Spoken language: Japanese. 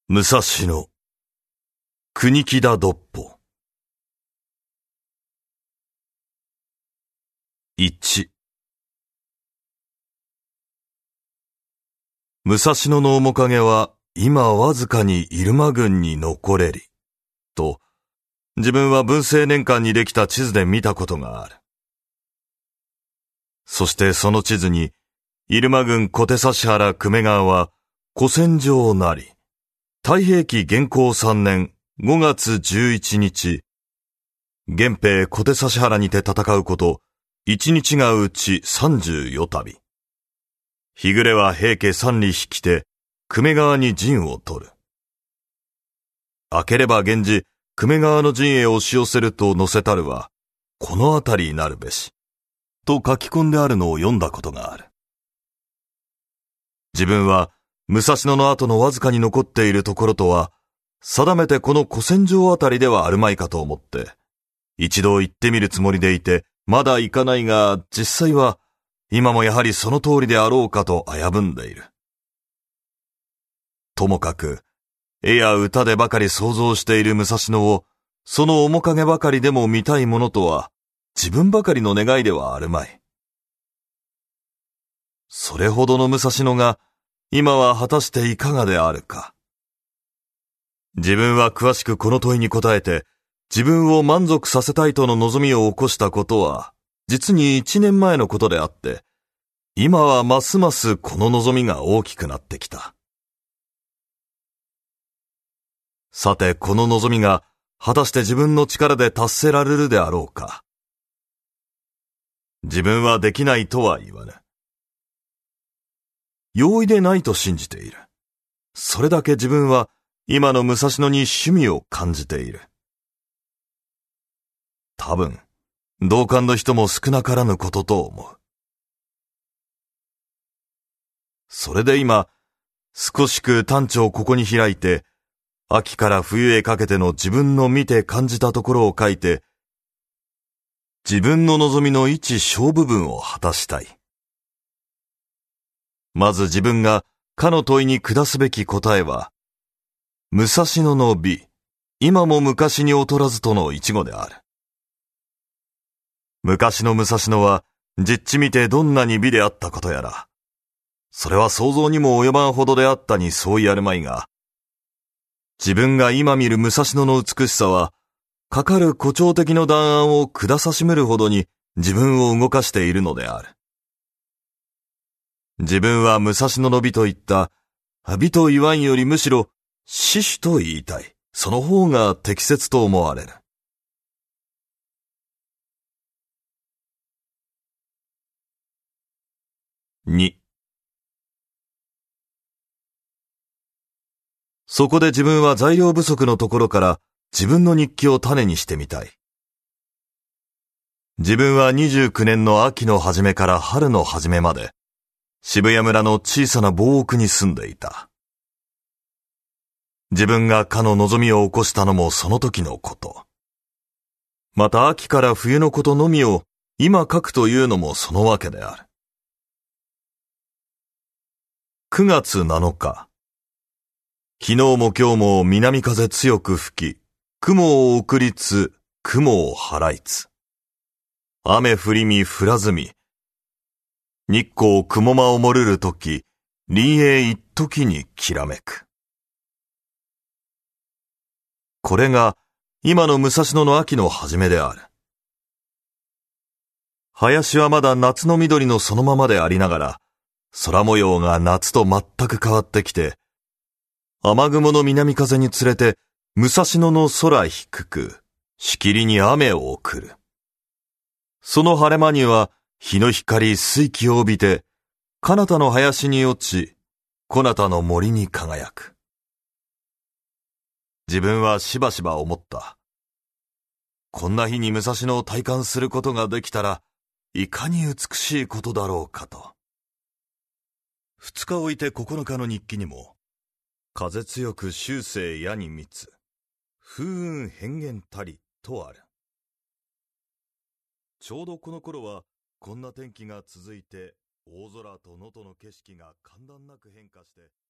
武蔵野国木田独歩。1。武蔵野の面影は今わずかに入間郡に残れりと、自分は文政年間にできた地図で見たことがある。そしてその地図に入間郡小手指原久米川は古戦場なり、太平記元寇3年5月11日、源平小手指原にて戦うこと、1日がうち34旅。日暮れは平家3里引きて、久米川に陣を取る。明ければ源氏、久米川の陣へ押し寄せると載せたるは、この辺りになるべし、と書き込んであるのを読んだことがある。自分は、武蔵野の後のわずかに残っているところとは、定めてこの古戦場あたりではあるまいかと思って、一度行ってみるつもりでいて、まだ行かないが、実際は、今もやはりその通りであろうかと危ぶんでいる。ともかく、絵や歌でばかり想像している武蔵野を、その面影ばかりでも見たいものとは、自分ばかりの願いではあるまい。それほどの武蔵野が、今は果たしていかがであるか。自分は詳しくこの問いに答えて、自分を満足させたいとの望みを起こしたことは、実に1年前のことであって、今はますますこの望みが大きくなってきた。さて、この望みが、果たして自分の力で達せられるであろうか。自分はできないとは言わぬ。容易でないと信じている。それだけ自分は今の武蔵野に趣味を感じている。多分、同感の人も少なからぬことと思う。それで今、少しく短調をここに開いて、秋から冬へかけての自分の見て感じたところを書いて、自分の望みの一小部分を果たしたい。まず自分がかの問いに下すべき答えは、武蔵野の美、今も昔に劣らずとの一語である。昔の武蔵野は、実地見てどんなに美であったことやら、それは想像にも及ばんほどであったに相違あるまいが、自分が今見る武蔵野の美しさは、かかる誇張的の弾丸を下さしめるほどに自分を動かしているのである。自分は武蔵野の美といった、美と言わんよりむしろ死守と言いたい。その方が適切と思われる。2。そこで自分は材料不足のところから自分の日記を種にしてみたい。自分は29年の秋の初めから春の初めまで、渋谷村の小さな房屋に住んでいた。自分がかの望みを起こしたのもその時のこと。また秋から冬のことのみを今書くというのもそのわけである。9月7日。昨日も今日も南風強く吹き、雲を送りつ、雲を払いつ。雨降りみ降らずみ。日光雲間を漏れるとき、林営一時にきらめく。これが今の武蔵野の秋の初めである。林はまだ夏の緑のそのままでありながら、空模様が夏と全く変わってきて、雨雲の南風につれて、武蔵野の空低く、しきりに雨を送る。その晴れ間には、日の光水気を帯びて、彼方の林に落ち、小方の森に輝く。自分はしばしば思った。こんな日に武蔵野を体感することができたら、いかに美しいことだろうかと。2日置いて9日の日記にも、風強く終生矢に密、風雲変幻たりとある。ちょうどこの頃は、こんな天気が続いて、大空と能登の景色が間断なく変化して、